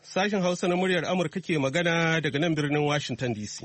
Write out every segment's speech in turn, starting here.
Sashen Hausa na muryar Amurka ke magana daga nan birnin Washington DC.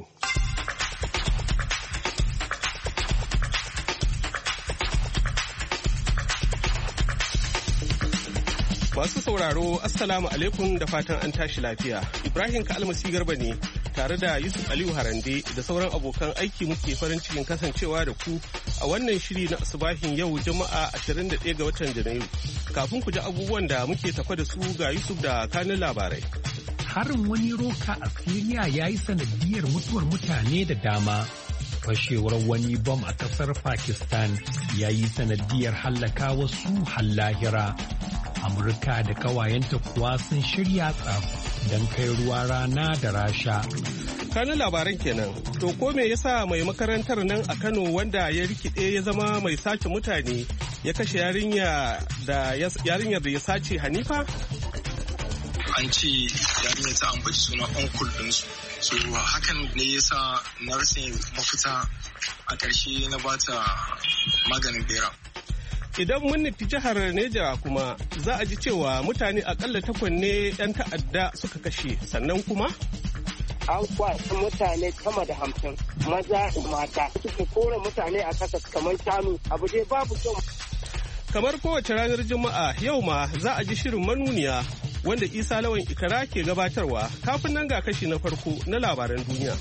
Masu sauraro, Assalamu alaikum da fatan an tashi lafiya. Ibrahim Kalmasi Garba ne tare da Yusuf Aliyu Harande da sauran abokan aiki muke farin cikin kasancewa da ku a wannan shiri na asubahin yau Juma'a 21 ga watan Janairu. Kafin ku ji abubuwan da muke tafa da su ga Yusuf da kanin labarai. Harin wani roka a Siriya ya yi sanadiyar mutuwar mutane da dama. Fashewar wani bom a kasar Pakistan ya yi sanadiyar hallaka wasu hallahira. Amurka da kawayenta kuwa sun shirya tsaf don kai ruwa rana da Rasha. Kanin labaran kenan. To ko me yasa mai makarantar nan a Kano wanda ya rikide ya zama mai sace mutane ya kashe yarinyar da ya sace Hanifa? An ce yarinyar ta ambaci suna onkul ɗinsu. So hakan ne yasa na rasa mafita a ƙarshe na bata maganin bera. Idan mun nufi jihar Neja kuma za a ji cewa mutane akalla 8 ne 'yan ta'adda suka kashe sannan kuma? An kwasa mutane sama da 50 maza da mata suke kore mutane a kasa kamar shanu abu dai babu kyau. Kamar kowace ranar Juma'a yau ma za a ji shirin manuniya wanda Isa Lawan Ikara ke gabatarwa kafin nan ga kashi na farko na labaran duniya.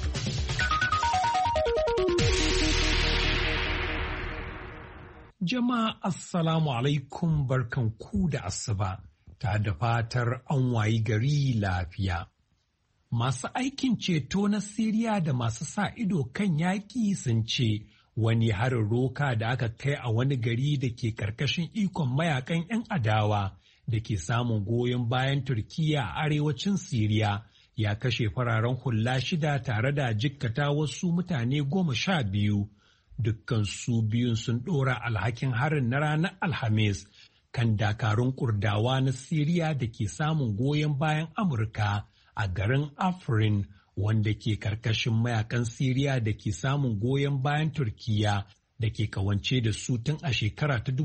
Jama'a Assalamu alaikum barkanku da asuba ta da fatar an wayi gari lafiya. Masu aikin ceto na Siriya da masu sa ido kan yaƙi sun ce wani harin roka da aka kai a wani gari da ke ƙarƙashin ikon mayakan 'yan adawa da ke samun goyon bayan Turkiyya a arewacin Siriya ya kashe fararen hula 6 tare da jikkata wasu mutane 12. Dukkan su biyun sun ɗora alhakin harin na ranar Alhamis kan dakarun Kurdawa na Siriya da ke samun goyon bayan Amurka a garin Afrin wanda ke karkashin mayakan Siriya da ke samun goyon bayan Turkiyya da ke kawance da su tun a shekara ta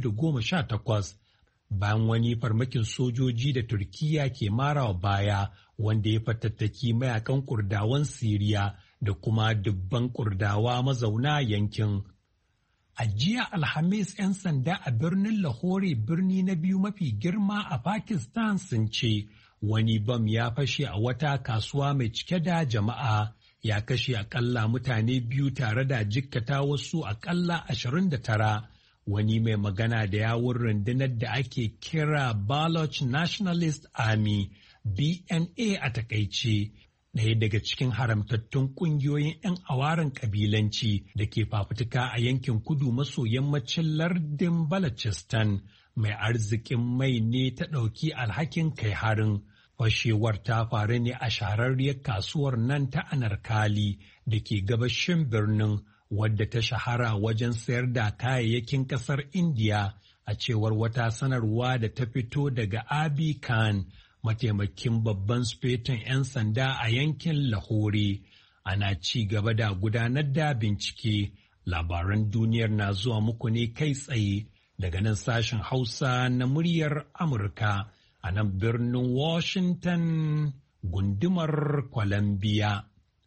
2018 bayan wani farmakin sojoji da Turkiyya ke marawa baya wanda ya fatattaki mayakan Kurdawan Siriya da kuma dubban Kurdawa mazauna yankin. A jiya Alhamis 'yan sanda a birnin Lahore birni na biyu mafi girma a Pakistan sun ce wani bam ya fashe a wata kasuwa mai cike da jama'a ya kashe akalla mutane 2 tare da jikkata wasu akalla 29. Wani mai magana da yawun rundunar da ake kira Baloch Nationalist Army BNA a takaice. Ɗaya daga cikin haramtattun ƙungiyoyin 'yan awaren ƙabilanci da ke fafutuka a yankin kudu maso yammacin lardin Balochistan mai arzikin mai ne ta ɗauki alhakin kai harin. Fashewar ta faru ne a shahararriyar kasuwar nan ta Anarkali da ke gabashin birnin wadda ta shahara wajen sayar da kayayyakin ƙasar Indiya a cewar wata sanarwa da ta fito daga Abi Khan. Mataimakin babban sufeton 'yan sanda a yankin Lahore. Ana ci gaba da gudanar da bincike. Labaran duniyar na zuwa muku ne kai tsaye daga nan sashen Hausa na muryar Amurka a nan birnin Washington gundumar Columbia.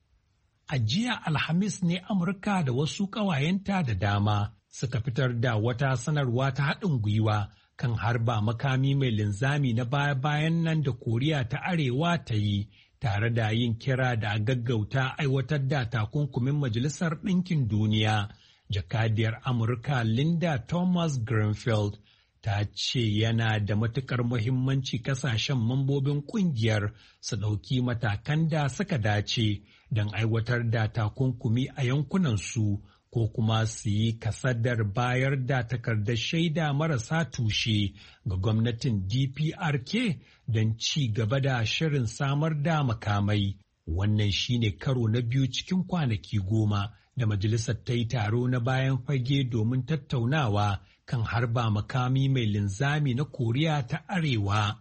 A jiya Alhamis ne Amurka da wasu ƙawayenta da dama suka fitar da wata sanarwa ta haɗin gwiwa kan harba makami mai linzami na baya-bayan nan da Koriya ta Arewa ta yi, tare da yin kira da a gaggauta aiwatar da takunkumin Majalisar Ɗinkin Duniya. Jakadiyar Amurka Linda Thomas Greenfield ta ce yana da matuƙar muhimmanci ƙasashen mambobin ƙungiyar su ɗauki matakan da suka dace don aiwatar da takunkumi a yankunansu. Ko kuma su yi kasadar bayar da takardar shaida marasa tushe ga gwamnatin DPRK don ci gaba da shirin samar da makamai. Wannan shine karo na biyu cikin kwanaki 10 da majalisar ta yi taro na bayan fage domin tattaunawa kan harba makami mai linzami na Koriya ta Arewa.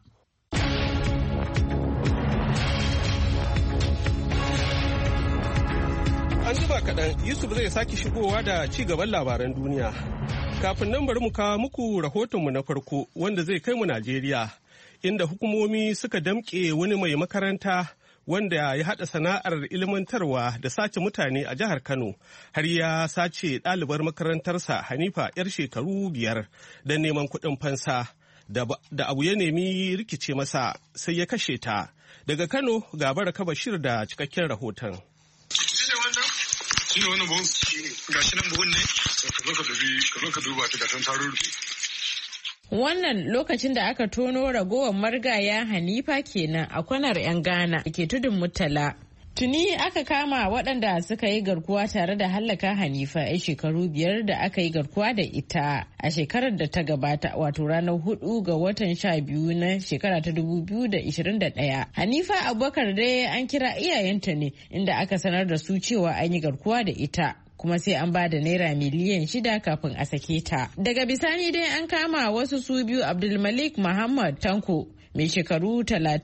An jima kaɗan Yusuf zai sake shigowa da ci gaban labaran duniya. Kafin nan bari mu kawo muku rahotonmu na farko wanda zai kai mu Najeriya. inda hukumomi suka damƙe wani mai makaranta wanda ya haɗa sana'ar ilmantarwa da sace mutane a jihar Kano har ya sace ɗalibar makarantarsa Hanifa 'yar shekaru 5 don neman kuɗin fansa da abu ya nemi rikice masa sai ya kashe ta. Daga Kano ga Baraka Bashir da cikakken rahoton. Shi ne wannan buhun? Ga shi nan buhun ne? Ka zo ka duba ta gasan taruru. Wannan lokacin da aka tono ragowar marigaya Hanifa kenan a kwanar 'yan Ghana da ke tudun Murtala. Tuni aka kama waɗanda suka yi garkuwa tare da hallaka Hanifa 'yan shekaru 5 da aka yi garkuwa da ita a shekarar da ta gabata, wato ranar 4 ga watan 12 na shekara ta 2021. Hanifa Abubakar dai an kira iyayenta ne inda aka sanar da su cewa an yi garkuwa da ita. Kuma sai an ba da naira miliyan 6 kafin a sake ta. Daga bisani dai an kama wasu su biyu, Abdulmalik Muhammad Tanko mai shekaru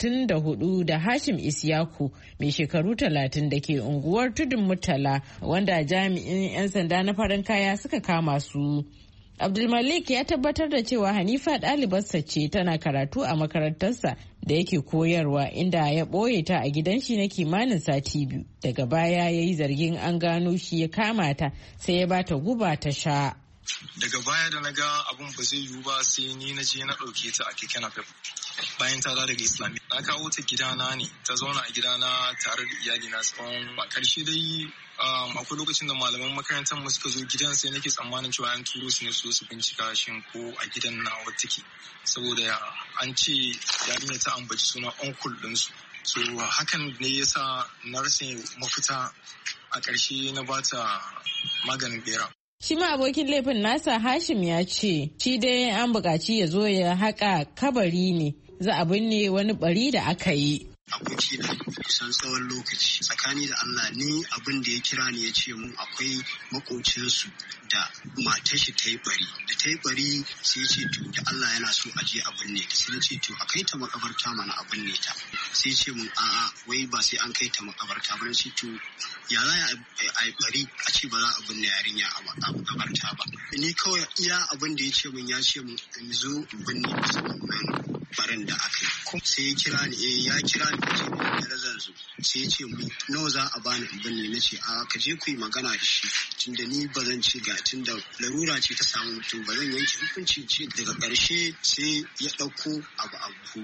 34 da Hashim Isyaku mai shekaru 30 da ke unguwar Tudun Murtala, wanda jami'in 'yan sanda na farin kaya suka kama su. Abdulmalik ya tabbatar da cewa Hanifa ɗalibarsa ce, tana karatu a makarantarsa da yake koyarwa, inda ya ɓoye ta a gidan shi na kimanin sati 2. Daga baya ya yi zargin an gano shi ya kama ta sai ya bata guba ta sha. Daga baya da na ga abun ba zai yiwu ba sai ni na je na ɗauke ta a keke napep. Bayan ta daga Islamiyya, na kawo ta gidana ne, ta zauna a gidana tare da iyalina tsawon a ƙarshe dai akwai lokacin da malaman makarantar mu suka zo gidan, sai nake tsammanin cewa an turo su ne su bincika shin ko a gidan na wata ke, saboda an ce yarinya ta ambaci suna uncle ɗinsu. So hakan ne yasa na rasa mafita, a ƙarshe na bata maganin bera. Shi ma abokin laifin nasa Hashim ya ce shi dai an buƙaci ya zo ya haƙa kabari ne, za a binne wani bari da aka yi. Aboki na kusan tsawon lokaci, tsakani da Allah, ni abin da ya kira ni ya ce mun akwai makocinsu da matar shi ta yi bari, da ta yi bari sai ya ce to da Allah yana so a je a binne ta, sai ya ce to a kai ta makabarta mana a binne ta, sai ya ce mun a'a wai ba sai an kai ta makabarta ba, sai to ya za a yi bari a ce ba za a binne yarinya a makabarta ba. Ni kawai iya abin da ya ce mun in zo in binne musamman barin da aka yi. Sai ya kira ni ya kira ni ce da zan zo, sai ya ce mu nawa za a bani in binne, na ce a ka je ku yi magana da shi, tunda ni ba zan ci ga tunda larura ce ta samu mutum ba zan yanke hukunci ce. Daga ƙarshe sai ya ɗauko abu.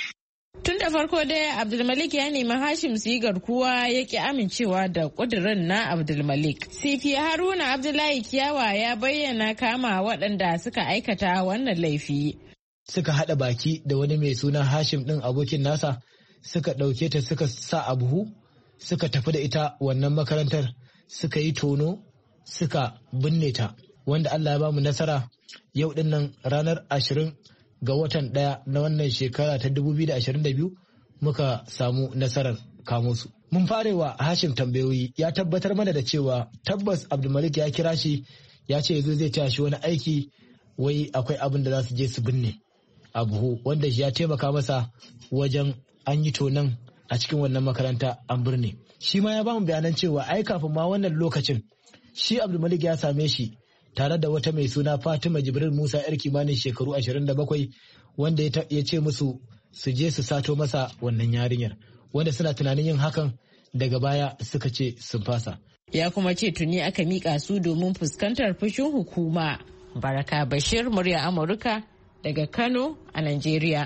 Tun da farko dai Abdulmalik ya nemi Hashim su yi garkuwa, ya ki amincewa da ƙudurin na Abdulmalik. Sifi Haruna Abdullahi Kiyawa ya bayyana kama waɗanda suka aikata wannan laifi. Suka haɗa baki da wani mai suna Hashim ɗin abokin nasa, suka ɗauke ta suka sa a buhu, suka tafi da ita wannan makarantar, suka yi tono, suka binne ta, wanda Allah ya ba mu nasara yau ɗin nan ranar 20 ga watan 1 na wannan shekara ta 2022 muka samu nasarar kamo su. Mun farewa Hashim tambayoyi, ya tabbatar mana da cewa tabbas Abdulmalik ya kira shi ya ce yazo zai tashi wani aiki, wai akwai abin da za su je su binne a buhu, wanda ya taimaka masa wajen an yi tonon a cikin wannan makaranta an birne. Shi ma ya bamu bayanan cewa ai kafin ma wannan lokacin shi Abdulmalik ya same shi tare da wata mai suna Fatima Jibril Musa yar kimanin shekaru 27, wanda ya ce musu su je su sato masa wannan yarinyar, wanda suna tunanin yin hakan, daga baya suka ce sun fasa. Ya kuma ce tuni aka miƙa su domin fuskantar fushin hukuma. Baraka Bashir, murya Amurka daga Kano a Najeriya.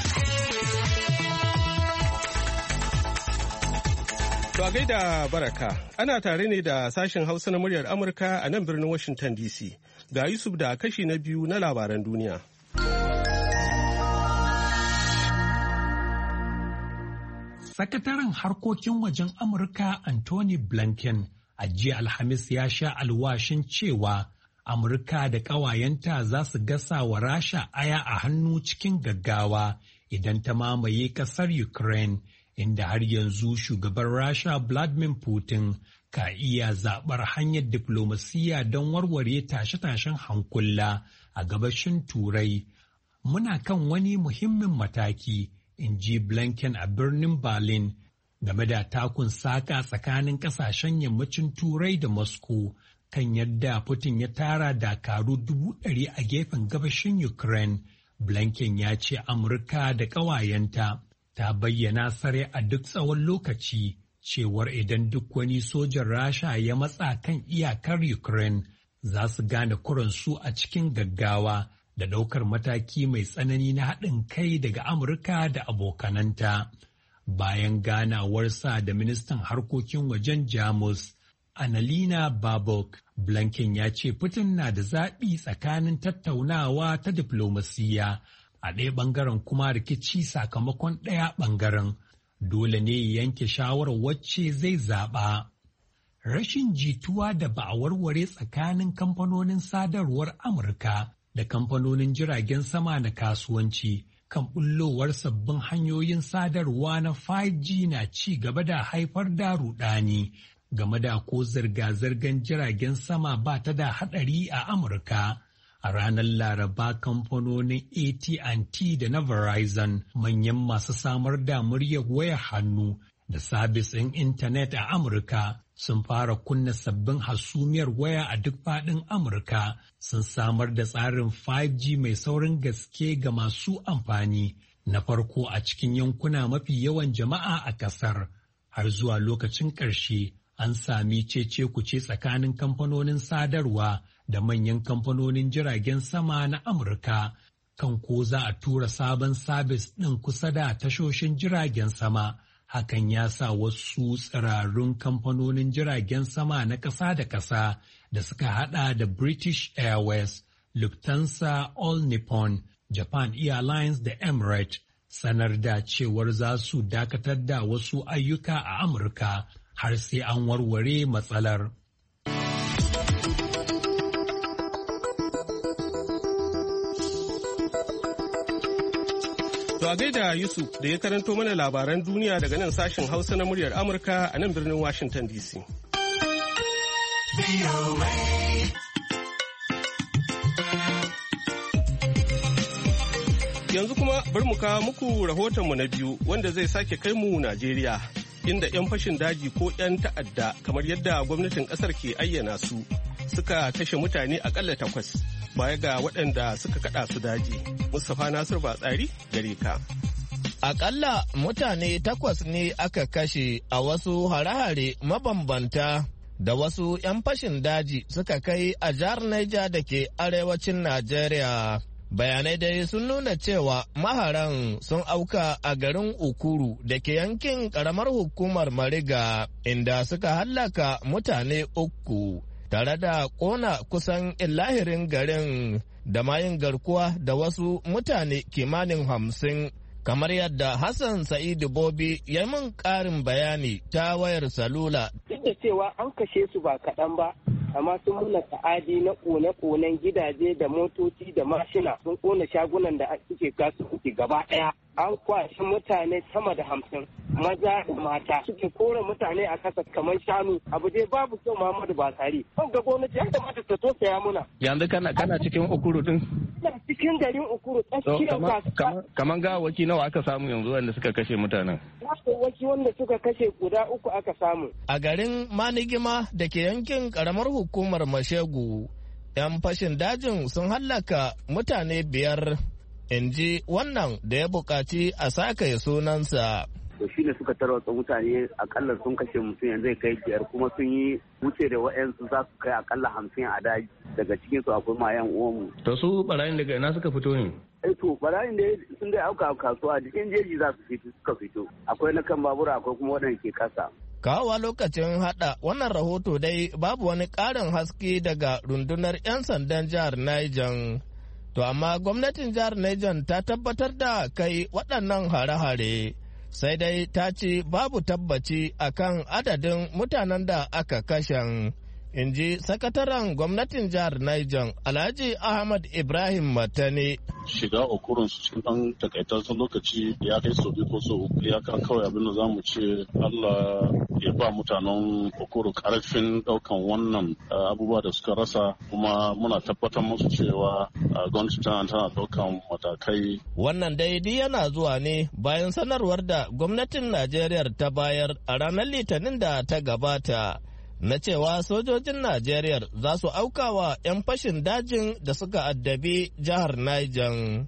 To a gaida Baraka, ana tare ne da sashen Hausa na muryar Amurka a nan birnin Washington DC. Ga Yusuf da kashi na biyu na labaran duniya. Sakataren harkokin wajen Amurka Anthony Blinken a jiya Alhamis ya sha alwashin cewa Amurka da ƙawayenta za su gasa wa Rasha aya a hannu cikin gaggawa idan ta mamaye ƙasar Ukraine, inda har yanzu shugaban Rasha Vladimir Putin ka iya zaɓar hanyar diflomasiyya don warware tashe-tashen hankula a gabashin Turai. Muna kan wani muhimmin mataki, in ji Blinken a birnin Berlin, game da takun saƙa tsakanin ƙasashen yammacin Turai da Moscow kan yadda Putin ya tara dakaru 100,000 a gefen gabashin Ukraine Blinken ya ce Amurka da ƙawayenta ta bayyana sare a duk tsawon lokaci cewar idan duk wani sojan Rasha ya matsa kan iyakar Ukraine za su gane kuransu a cikin gaggawa da ɗaukar mataki mai tsanani na haɗin kai daga Amurka da abokananta. Bayan ganawarsa da ministan harkokin wajen Jamus, Annalena Baerbock, Blinken ya ce Putin na da zaɓi tsakanin tattaunawa ta diflomasiyya a ɗaya ɓangaren kuma rikici sakamakon ɗaya ɓangaren. Dole ne ya yanke shawarar wacce zai zaɓa. Rashin jituwa da ba a warware tsakanin kamfanonin sadarwar Amurka da kamfanonin jiragen sama na kasuwanci kan bullowar sabbin hanyoyin sadarwa na 5G na ci gaba da haifar da rudani game da ko zirga-zirgar jiragen sama ba ta da haɗari a Amurka. A ranar Laraba kamfanonin AT&T da na Verizon manyan masu samar da muryar wayar hannu da sabis ɗin intanet a Amurka sun fara kunna sabbin hasumiyar waya a duk faɗin Amurka sun samar da tsarin 5G mai saurin gaske ga masu amfani na farko a cikin yankuna mafi yawan jama'a a ƙasar. Har zuwa lokacin ƙarshe an sami cece-kuce tsakanin kamfanonin sadarwa da manyan kamfanonin jiragen sama na Amurka kan ko za a tura sabon sabis ɗin kusa da tashoshin jiragen sama. Hakan ya sa wasu tsirarun kamfanonin jiragen sama na ƙasa da ƙasa da suka hada da British Airways, Lufthansa, All Nippon, Japan Airlines da Emirates sanar da cewar za su dakatar da wasu ayyuka a Amurka har sai an warware matsalar. To a gaida Yusuf da ya karanto mana labaran duniya daga nan sashen Hausa na muryar Amurka a nan birnin Washington DC. Yanzu kuma bar mu kawo muku rahotonmu na biyu wanda zai sake kai mu Najeriya, inda 'yan fashin daji ko 'yan ta'adda kamar yadda gwamnatin ƙasar ke ayyana su suka kashe mutane akalla 8 baya ga waɗanda suka kaɗa su daji. Mustapha Nasir Batsari gare ka. Akalla mutane 8 ne aka kashe a wasu hare-hare mabambanta da wasu 'yan fashin daji suka kai a jihar Niger da ke arewacin Najeriya. Bayanai dai sun nuna cewa maharan sun auka a garin Ukuru da ke yankin ƙaramar hukumar Mariga inda suka hallaka mutane 3 tare da ƙona kusan illahirin garin da mayin garkuwa da wasu mutane kimanin 50 kamar yadda Hassan Sa'idu Bobi ya min ƙarin bayani ta wayar salula. Duk da cewa an kashe su ba kaɗan ba, amma sun nuna ta'adi na kone-konen gidaje da motoci da mashina, sun kona shagunan da suke gasu suke gaba ɗaya. An kwashi mutane sama da 50 maza da mata suke kore mutane a kasa kamar shanu. Abu dai babu kyau Muhammadu Basari. Kan ga gwamnati ya kamata ta tosaya muna. Yanzu kana cikin Ukuru din? Ina cikin garin Ukuru. Kaman gawaki nawa aka samu yanzu wanda suka kashe mutanen? Gawaki wanda suka kashe guda 3 aka samu. A garin Manigima da ke yankin karamar hukumar Mashegu, 'yan fashin dajin sun hallaka mutane 5. In ji wannan da ya buƙaci a sakaye sunansa. To shi ne suka tarwatsa mutane akalla sun kashe mutum yanzu kai 5 kuma sun yi wuce da wa'yansu za su kai akalla 50 a daji daga cikin su akwai ma 'yan uwanmu. To su barayin daga ina suka fito ne? To barayin da sun dai auka kasuwa cikin jeji za su suka fito. Akwai na kan babura akwai kuma waɗanda ke kasa. Kawowa lokacin hada wannan rahoto dai babu wani ƙarin haske daga rundunar 'yan sandan jihar Niger. To amma gwamnatin jihar Niger ta tabbatar da kai waɗannan hare-hare, sai dai ta ce babu tabbaci akan adadin mutanen da aka kashen. In ji sakataren gwamnatin jihar Niger, Alhaji Ahmad Ibrahim Matane. Shiga Okurun su cikin ɗan takaitaccen lokaci ya kai sau 2 ko sau 3 ya kan kawai abin da za mu ce Allah ya ba mutanen Okuru karfin ɗaukan wannan abubuwa da suka rasa, kuma muna tabbatar musu cewa gwamnati tana ɗaukan matakai. Wannan daidai yana zuwa ne bayan sanarwar da gwamnatin Najeriya ta bayar a ranar Litinin da ta gabata na cewa sojojin Najeriya za su aukawa 'yan fashin dajin da suka addabi jihar Niger.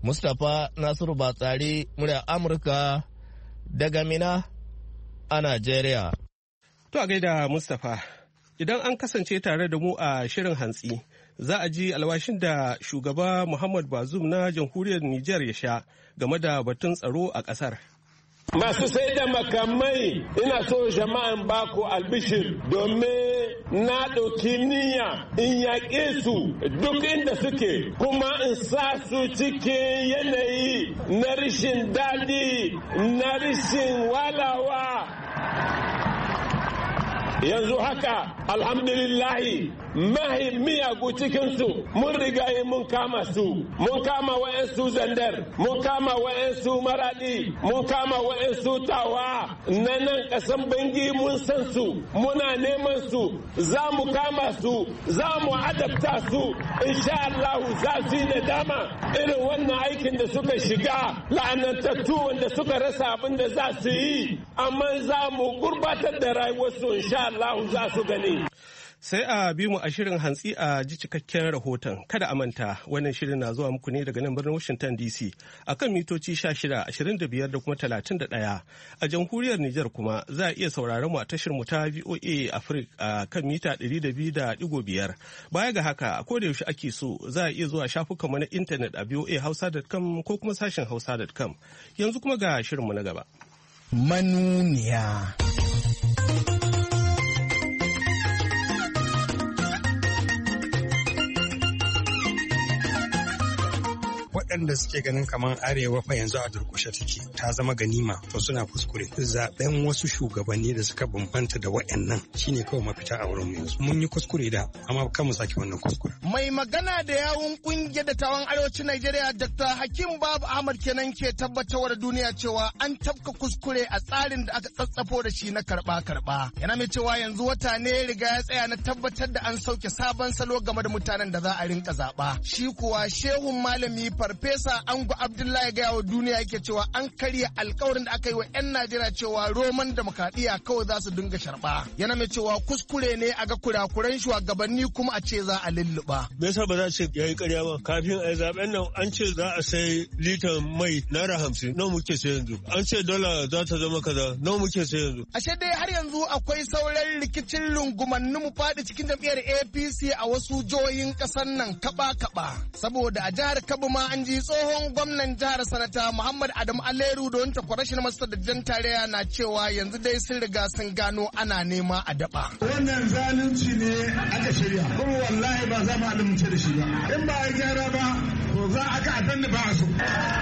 Mustapha Nasiru Batsari, murya Amurka daga Mina a Najeriya. To a gaida Mustapha, idan an kasance tare da mu a shirin hantsi, za a ji alwashin da shugaba Muhammad Bazoum na jamhuriyar Nijar ya sha game da batun tsaro a ƙasar. Masu sai da makamai ina so jama'an baku albishir domin na ɗauki niyya in yaƙe su duk inda suke kuma in sa su cikin yanayi na rashin daɗi na rashin walawa. Yanzu haka alhamdulillahi miyagu cikinsu mun rigaye mun kama su, mun kama wa'yansu zandar, mun kama wa'yansu maradi, mun kama wa'yansu tawa na nan ƙasan bangi mun san su, muna neman su, za mu kama su, za mu adabta su, insha Allah za su yi nadama irin wannan aikin da suka shiga la'anantattu wanda suka rasa abin da za su yi, amma za mu gurbatar da rayuwarsu insha Allah za su gani. Sai a bi mu a shirin hantsi a ji cikakken rahoton. Kada a manta wannan shirin na zuwa muku ne daga nan birnin Washington DC akan mitoci 16, 25 da kuma 31. A jamhuriyar Nijar kuma za a iya sauraron mu a tashar mu ta VOA Africa a kan mita 200.5. Baya ga haka a koda yaushe ake so za a iya zuwa shafukan mu na intanet a voahausa.com ko kuma sashen hausa.com. Yanzu kuma ga shirin mu na gaba. Manuniya. waɗanda suke ganin kamar arewa fa yanzu a durkushe take ta zama ganima to suna kuskure. Zaben wasu shugabanni da suka bambanta da waɗannan shine kawai mafita a wurin yanzu. Mun yi kuskure da amma kan mu sake wannan kuskure. Mai magana da yawun kungiyar dattawan arewacin Najeriya Dr. Hakim Babu Ahmad kenan ke tabbatarwa da duniya cewa an tafka kuskure a tsarin da aka tsatsafo da shi na karba. Yana mai cewa yanzu wata ne riga ya tsaya na tabbatar da an sauke sabon salo game da mutanen da za a rinka zaba. Shi kuwa shehun malami Farfesa Ango Abdullahi gaya wa duniya yake cewa an karya alkawarin da aka yi wa 'yan Najeriya cewa roman demokradiyya kawai za su dinga sharba. Yana mai cewa kuskure ne a ga kurakuran shugabanni kuma a ce za a lulluɓa. Me yasa ba za a ce yayi ƙarya ba? Kafin a zaben nan an ce za a sai litan mai naira 50 nawa muke sai yanzu? An ce dala za ta zama kaza nawa muke sai yanzu? Ashe dai har yanzu akwai sauran rikicin rungumanni mu faɗi cikin jam'iyyar APC a wasu jihohin ƙasar nan kaba. Saboda a jihar Kebbi ma an ji tsohon gwamnan jihar Sanata Muhammad Adamu Aleru da wancan kwarashin masu da jan tarayya na cewa yanzu dai sun riga sun gano ana nema a daba. Wannan zalunci ne aka shirya kuma wallahi ba za mu amince da shi ba. In ba a gyara ba to za a ga abin da ba a so.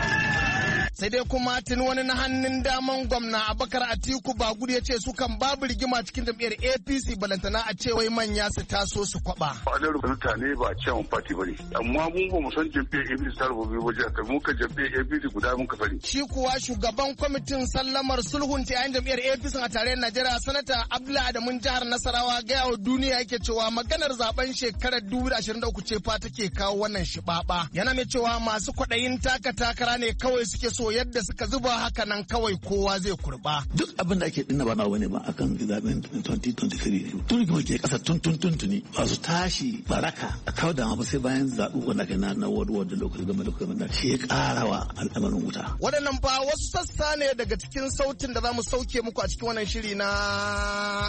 Sai dai kuma tun wani na hannun daman gwamna Abubakar Atiku Bagudu ya ce su kan babu rigima cikin jam'iyyar APC balantana a ce wai manya su taso su kwaba. Wadda rubuta ne ba a ce mun fati bane amma mun ba mu san jam'iyyar APC ta rubuta waje aka mun ka jam'iyyar APC guda mun ka sani. Shi kuwa shugaban kwamitin sallamar sulhun ta yayin jam'iyyar APC a tarayyar Najeriya sanata Abdullahi Adamun jihar Nasarawa gaya wa duniya yake cewa maganar zaben shekarar 2023 ce fa take kawo wannan shibaba. Yana mai cewa masu kwaɗayin takara ne kawai suke so yadda suka zuba haka nan kawai kowa zai kurba. Duk abin da ake dinna ba na wani ba akan zaben 2023 tun kuma ke kasa tuni ba su tashi baraka a kawo da ba sai bayan zaɓu wanda kai na ward da lokacin game da kuma shi ya ƙarawa al'amarin wuta. Waɗannan fa wasu sassa ne daga cikin sautin da za mu sauke muku a cikin wannan shiri na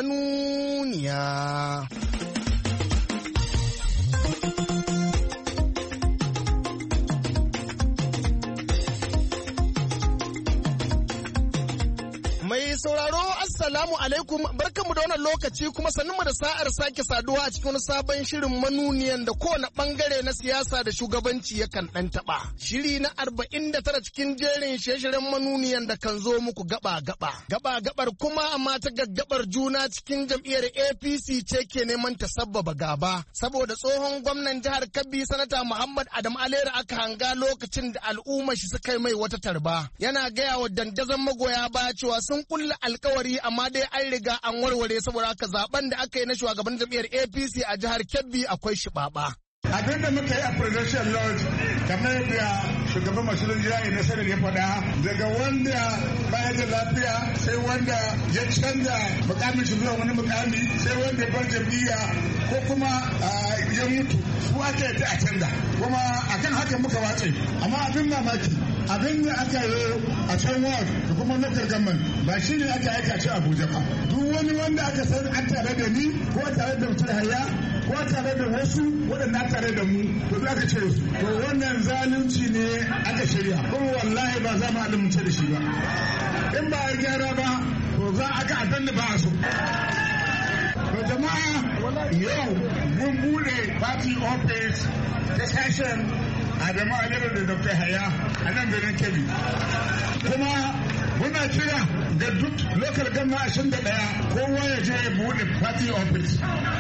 manuniya. Sauraro assalamu alaikum barkanmu da wannan lokaci kuma sannunmu da sa'ar sake saduwa a cikin wani sabon shirin manuniyan da kowane bangare na siyasa da shugabanci yakan dan taba. Shiri na 49 cikin jerin shirye-shiryen manuniyan da kan zo muku gaba-gabar kuma amma ta gaggabar juna cikin jam'iyyar APC ce ke neman ta sabbaba gaba saboda tsohon gwamnan jihar Kebbi sanata Muhammad Adam Alera aka hanga lokacin da al'umma shi suka yi mai wata tarba. Yana gaya wa dandazon magoya baya cewa sun kulla alkawari amma dai an riga an warware saboda haka zaben da aka yi na shugaban jam'iyyar APC a jihar Kebbi akwai shibaba. Abin da muka yi a Presidential Lodge kamar yadda shugaban masu rinjaye na sanar ya faɗa daga wanda baya da lafiya sai wanda ya canza mukamin shi zuwa wani mukami sai wanda ya bar jam'iyya ko kuma ya mutu su aka yi a canza kuma akan haka muka watse amma abin mamaki abin da aka yi a can ward da kuma local government ba shi ne aka aika ci Abuja ba duk wani wanda aka san an tare da ni ko tare da mutum haya ko tare da wasu waɗanda tare da mu to za ka ce su to wannan zalunci ne aka shirya kuma wallahi ba za mu amince da shi ba in ba a gyara ba to za a ga abin da ba a so to jama'a yau mun bude party office ta sashen Adamu Aliyu da Dr. Haya a nan birnin Kebbi kuma muna kira ga duk local government 21 kowa ya je ya bude party office.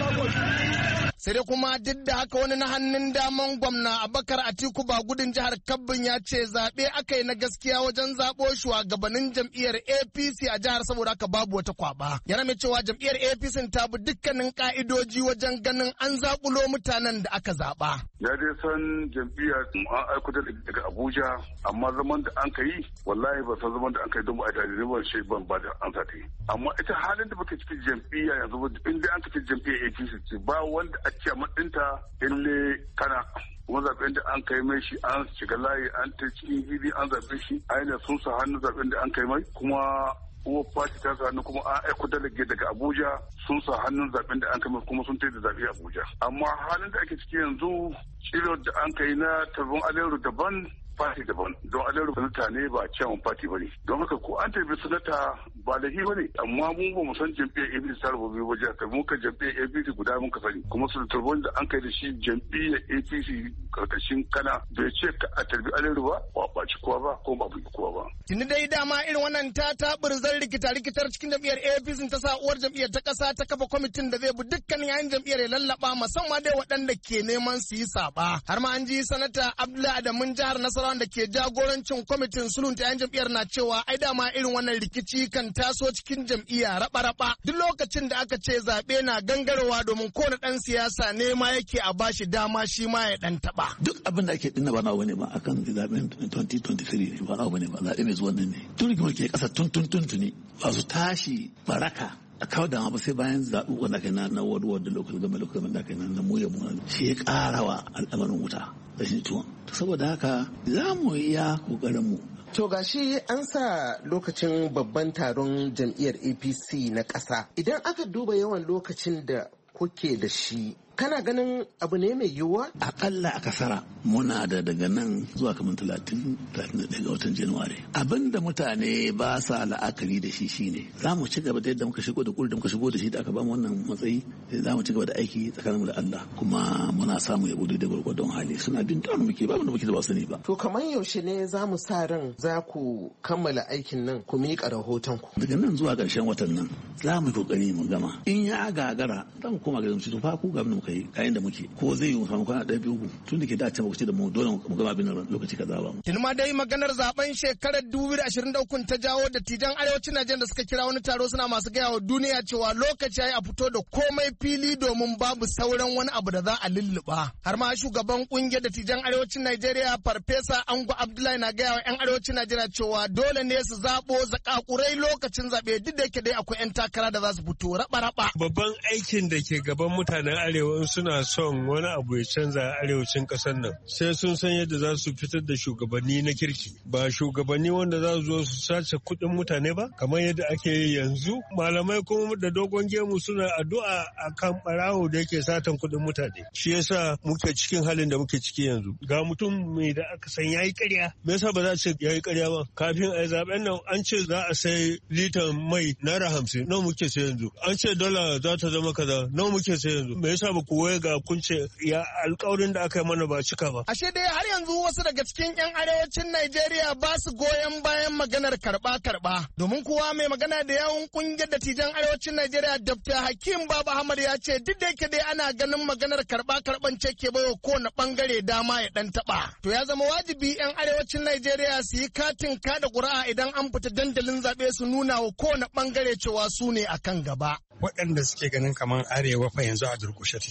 Sai dai kuma duk da haka wani na hannun daman gwamna Abubakar Atiku Bagudin jihar Kabbin ya ce zaɓe aka yi na gaskiya wajen zaɓo shugabannin jam'iyyar APC a jihar saboda haka babu wata kwaba. Yana mai cewa jam'iyyar APC ta bi dukkanin ka'idoji wajen ganin an zaɓulo mutanen da aka zaɓa. Ya dai san jam'iyyar an aiko daga Abuja amma zaman da an kai wallahi ba san zaman da an kai don ba a da ban shi ban ba da an sati. Amma ita halin da muke cikin jam'iyya yanzu in dai an kace jam'iyyar APC ce ba wanda a ce matsinta ille kana kuma zaben da an kai mai shi an shiga layi an ta cikin gidi an zabe shi ainihin sun sa hannu zaben da an kai mai kuma uwa fati ta hannu kuma an aiko dalage daga Abuja sun sa hannun zaben da an kai mai kuma sun taida zabe Abuja amma halin da ake ciki yanzu shirya da an kai na tarbon aleru daban fati daban don aleru sanata ne ba cewan fati ba ne don haka ko an tarbi sanata ba da hi ba ne amma mu ba mu san jam'iyyar APC ta rububi wajen ta muka jam'iyyar APC guda muka sani kuma su tarbon da an kai da shi jam'iyyar APC karkashin kana bai ce ka a tarbi aleru ba ba ci kowa ba ko ba bi kowa ba. Tuni dai dama irin wannan ta taɓurzar rikitar cikin jam'iyyar APC ta sa uwar jam'iyyar ta ƙasa ta kafa kwamitin da zai bi dukkan yayin jam'iyyar ya lallaba musamman dai waɗanda ke neman su yi saba har ma an ji sanata Abdullahi Adamun jihar Nasarawa da ke jagorancin kwamitin sulhun ta yan jam'iyyar na cewa ai dama irin wannan rikici kan taso cikin jam'iyya raba-raba duk lokacin da aka ce zaɓe na gangarowa domin kowane ɗan siyasa ne ma yake a bashi dama shi ma ya ɗan taɓa. Duk abin da ake dinna ba na wani ba akan zaɓen 2023 ba na wani ba zaɓe mai zuwan nan ne. Tun rigimar ke ƙasa tuni ba su tashi baraka a kawo da ba sai bayan zaɓu wanda kai na ward da local government da kai na muya shi ya ƙara wa al'amarin wuta rashin tuwon saboda haka za mu iya ƙoƙarin mu. To gashi an sa lokacin babban taron jam'iyyar APC na ƙasa idan aka duba yawan lokacin da kuke da shi kana ganin abu ne mai yiwuwa? Akalla a kasara muna da daga nan zuwa kamar 31 ga watan Januwari. Abin da mutane ba sa la'akari da shi shine za mu ci gaba da yadda muka shigo da kuri da muka shigo da shi da aka ba mu wannan matsayi za mu ci gaba da aiki tsakaninmu da Allah kuma muna samu yabo da gwargwadon hali suna bin ta muke ba mu da ba sani ba. To kamar yaushe ne za mu sa ran za ku kammala aikin nan ku miƙa rahoton ku? Daga nan zuwa ƙarshen watan nan za mu yi kokari mu gama. In ya gagara za mu koma ga to fa ku ga mu kai kayan da muke ko zai yi samu kwana ɗaya biyu tun da ke dace mu da mu dole mu gama abin lokaci kaza ba. Tun ma dai maganar zaben shekarar 2023 ta jawo dattijan arewacin Najeriya da suka kira wani taro suna masu gaya wa duniya cewa lokaci yayi a fito da komai fili domin babu sauran wani abu da za a lulluɓa. Har ma shugaban kungiyar dattijan arewacin Najeriya Farfesa Ango Abdullahi na gaya wa 'yan arewacin Najeriya cewa dole ne su zaɓo zakakurai lokacin zaɓe duk da yake dai akwai 'yan takara da za su fito raba-raba. Babban aikin da ke gaban mutanen arewa suna son wani abu ya canza a arewacin ƙasar nan sai sun san yadda za su fitar da shugabanni na kirki ba shugabanni wanda za su zo su sace kuɗin mutane ba kamar yadda ake yi yanzu malamai kuma da dogon gemu suna addu'a akan barawo da yake satan kuɗin mutane shi yasa muke cikin halin da muke ciki yanzu ga mutum mai da aka san yayi ƙarya me yasa ba za a ce yayi ƙarya ba kafin a zaben nan an ce za a sai litan mai naira 50 nawa muke sai yanzu an ce dala za ta zama kaza nawa muke sai yanzu me yasa ba ku waye ga kunce ya alƙawarin da aka yi mana ba cika ba. Ashe dai har yanzu wasu daga cikin 'yan arewacin Najeriya ba su goyon bayan maganar karɓa. Domin kuwa mai magana da yawun ƙungiyar dattijan arewacin Najeriya Dr. Hakim Baba Ahmad ya ce duk da yake dai ana ganin maganar karɓan ce ke baiwa kowane ɓangare dama ya ɗan taɓa. To ya zama wajibi 'yan arewacin Najeriya su yi katin kada ƙuri'a idan an fita dandalin zaɓe su nuna wa kowane ɓangare cewa su ne akan gaba. Waɗanda suke ganin kamar arewa fa yanzu a durƙushe take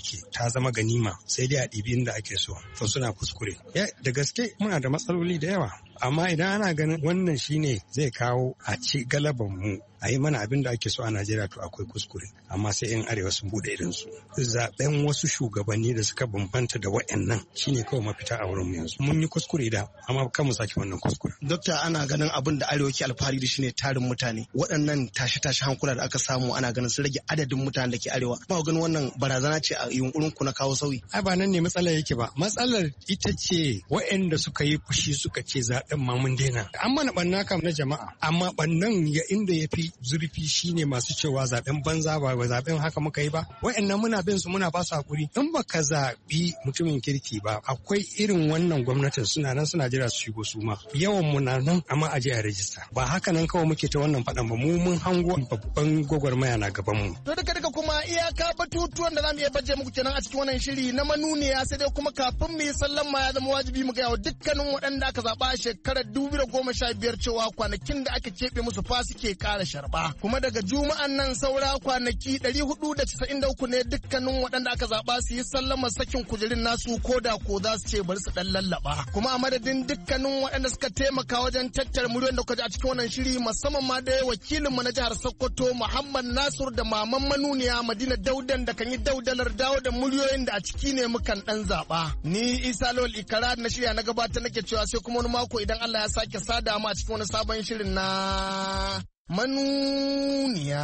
take ta zama ganima sai dai a ɗibi inda ake so to suna kuskure. Da gaske muna da matsaloli da yawa amma idan ana ganin wannan shine zai kawo a ci galaban mu a yi mana abin da ake so a Najeriya to akwai kuskure amma sai yan arewa sun bude irin su zaben wasu shugabanni da suka bambanta da wayannan shine kawai mafita a wurin mu yanzu mun yi kuskure da amma kan mu sake wannan kuskure. Dokta, ana ganin abin da arewa ke alfahari da shine tarin mutane waɗannan tashi hankula da aka samu ana ganin sun rage adadin mutanen da ke arewa ba ganin wannan barazana ce a yunkurin ku na kawo sauyi. Ai ba nan ne matsalar yake ba, matsalar ita ce wayanda suka yi fushi suka ce zaben ma mun daina an mana banna kam na jama'a amma bannan ya inda ya fi zurfi shine masu cewa zaben banza ba zaben haka muka yi ba wayannan muna bin su muna ba su hakuri in baka zabi mutumin kirki ba akwai irin wannan gwamnatin suna nan suna jira su shigo su ma yawan mu na nan amma aje a rajista ba haka nan kawai muke ta wannan fadan ba mu mun hango babban gwagwarmaya na gaban mu. To duka kuma iyaka batutuwan da zamu iya baje muku kenan a cikin wannan shiri na manuniya sai dai kuma kafin mu yi sallama ya zama wajibi mu ga dukkanin waɗanda aka zaba a shekarar 2015 cewa kwanakin da aka keɓe musu fa suke ƙara sharba kuma daga juma'an nan saura kwanaki 493 ne dukkanin waɗanda aka zaɓa su yi sallama sakin kujerun nasu ko da ko za su ce bari su ɗan lallaba kuma a madadin dukkanin waɗanda suka taimaka wajen tattara muryoyin da kuka ji a cikin wannan shiri musamman ma da wakilinmu na jihar Sokoto Muhammad Nasir da maman manuniya Madina Daudan da kan yi daudalar dawo da muryoyin da a ciki ne mukan ɗan zaɓa ni Isa Lawal Ikara na shirya na gabatar nake cewa sai kuma wani mako idan Allah ya sake sada mu a cikin wani sabon shirin na manuniya.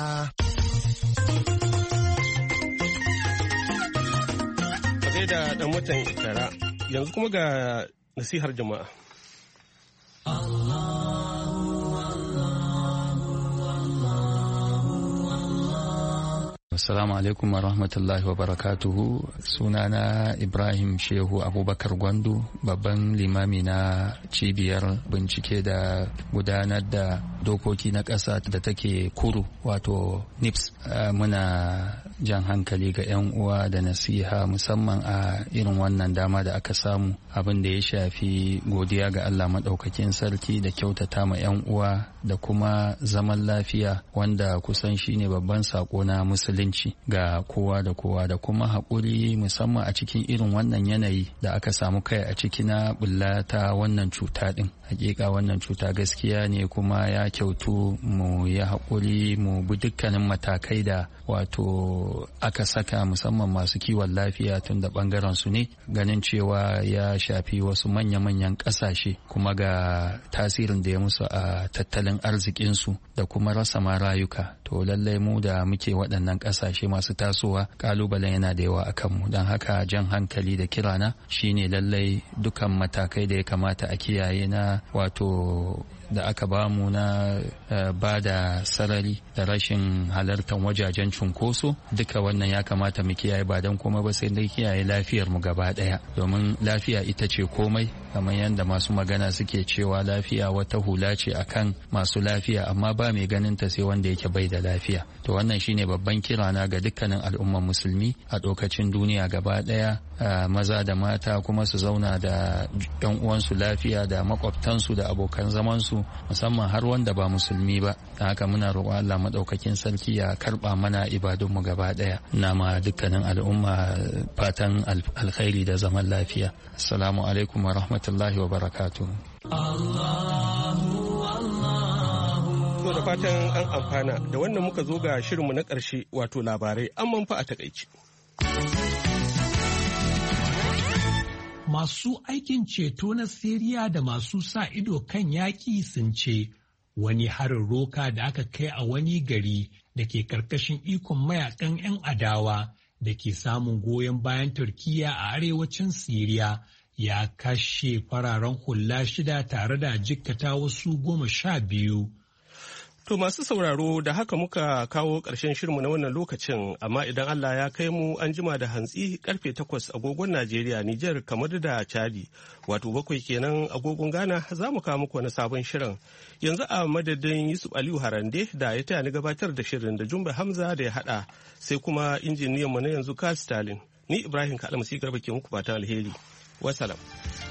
Kaɗai da ɗan watan Ikara yanzu kuma ga nasihar jama'a. Assalamu alaikum wa rahmatullahi wa barakatuhu. Sunana Ibrahim Shehu Abubakar Gwandu, babban limami na cibiyar bincike da gudanar da dokoki na ƙasa da take Kuru wato NIPS. Muna jan hankali ga 'yan uwa da nasiha musamman a irin wannan dama da aka samu abin da ya shafi godiya ga Allah maɗaukakin sarki da kyautata ma 'yan uwa da kuma zaman lafiya wanda kusan shine babban sako na musulunci ga kowa da kowa da kuma haƙuri musamman a cikin irin wannan yanayi da aka samu kai a ciki na bulla ta wannan cuta ɗin. Hakika wannan cuta gaskiya ne kuma ya kyautu mu yi haƙuri mu bi dukkanin matakai da wato aka saka musamman masu kiwon lafiya tun da ɓangaren su ne ganin cewa ya shafi wasu manya-manyan ƙasashe kuma ga tasirin da ya musu a tattalin arzikinsu da kuma rasa ma rayuka. To lallai mu da muke waɗannan ƙasashe masu tasowa ƙalubalen yana da yawa a kanmu don haka jan hankali da kirana shine lallai dukan matakai da ya kamata a kiyaye na wato da aka bamu na ba da sarari da rashin halartar wajajen cunkoso duka wannan ya kamata mu kiyaye ba don komai ba sai dai kiyaye lafiyar mu gaba daya domin lafiya ita ce komai kamar yadda masu magana suke cewa lafiya wata hula ce akan masu lafiya amma ba mai ganin ta sai wanda yake bai da lafiya. To wannan shine babban kirana ga dukkanin al'ummar musulmi a lokacin duniya gaba daya maza da mata kuma su zauna da yan uwansu lafiya da makwabtansu da abokan zamansu musamman har wanda ba musulmi ba. Haka muna roƙon Allah madaukakin sarki ya karba mana ibadunmu gaba daya. Na ma dukkanin al'umma fatan alkhairi da zaman lafiya. Assalamu alaikum wa rahmatullahi wa barakatuh. To da fatan an amfana da wannan muka zo ga shirinmu na ƙarshe wato labarai an manfa a takaici. Masu aikin ceto na Siriya da masu sa ido kan yaƙi sun ce wani harin roka da aka kai a wani gari da ke ƙarƙashin ikon mayakan 'yan adawa da ke samun goyon bayan Turkiyya a arewacin Siriya ya kashe fararen hula 6 tare da jikkata wasu 12. To masu sauraro da haka muka kawo ƙarshen shirinmu na wannan lokacin amma idan Allah ya kai mu an jima da hantsi karfe 8 agogon Najeriya, Nijar, kamar da Chadi wato 7 kenan agogon Ghana za mu kawo muku wani sabon shirin. Yanzu a madadin Yusuf Aliyu Harande da ya taya ni gabatar da shirin da Jumbe Hamza da ya hada sai kuma injiniyanmu na yanzu Carl Stalin. Ni Ibrahim Kalmasi Garba ke muku fatan alheri. Wassalam.